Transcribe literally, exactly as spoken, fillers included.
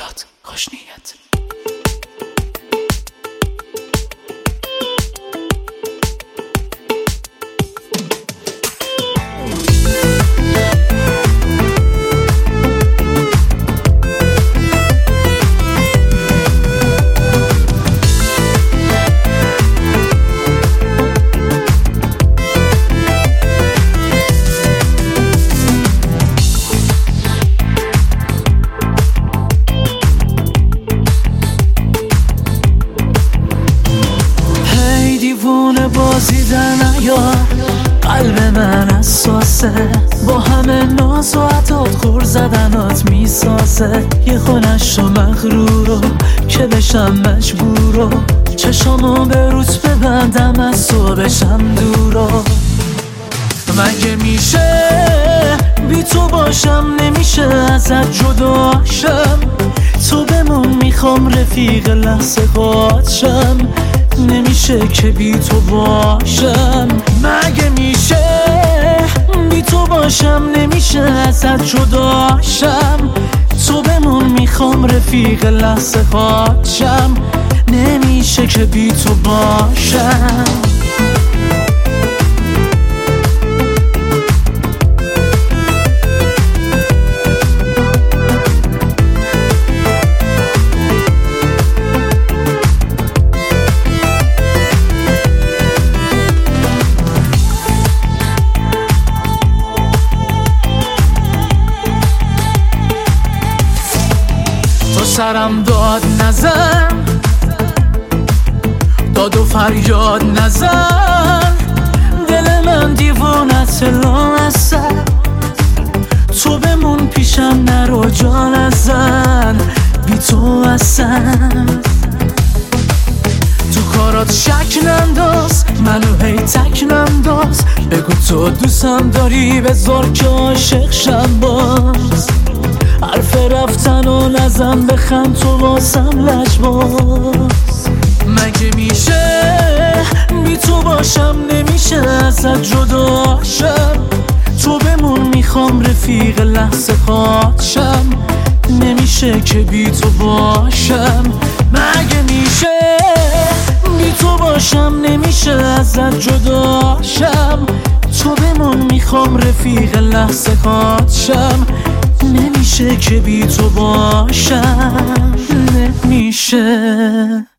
داد خوش نیت. دیوونه بازی در نیار، قلب من اساسه، با همه ناز و عطات خور زدنات میسازه. یه خونش رو مغرورو که بشم مجبورو، چشامو به روز ببندم از تو بشم دورو. مگه میشه بی تو باشم، نمیشه ازت جداشم. تو بمون میخوام رفیق لحظه خواهدشم، نمیشه که بی تو باشم. مگه میشه بی تو باشم، نمیشه ازت جداشم. تو بمون میخوام رفیق لحظه خواهدشم، نمیشه که بی تو باشم. سرم داد نزن، داد و فریاد نزن، دل من دیوانت لامصب. تو بمون پیشم نرو جا نزن، بی تو هستم. تو کارات شک ننداز، منو هی تک ننداز. بگو تو دوستم داری، بذار که عاشق شم باز. حرف رفتن و نزن، بخند تو واسم لجباز. مگه میشه بی تو باشم، نمیشه ازت جداشم. تو بمون میخوام رفیق لحظه خواهدشم، نمیشه که بی تو باشم. مگه میشه بی تو باشم، نمیشه ازت جداشم. تو بمون میخوام رفیق لحظه خواهدشم، نمیشه که بی تو باشم. نمیشه.